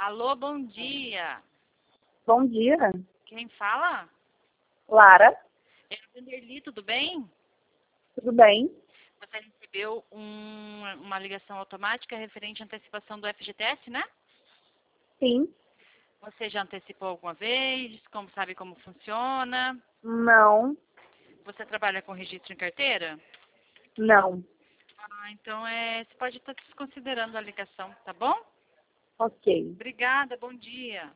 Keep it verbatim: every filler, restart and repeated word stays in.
Alô, bom dia. Bom dia, Quem fala? Lara. É a Vanderly, tudo bem? Tudo bem? Você recebeu um- uma ligação automática referente à antecipação do F G T S, né? Sim. Você já antecipou alguma vez? Como sabe como funciona? Não. Você trabalha com registro em carteira? Não. Ah, então é, você pode estar desconsiderando a ligação, tá bom? Ok. Obrigada, bom dia.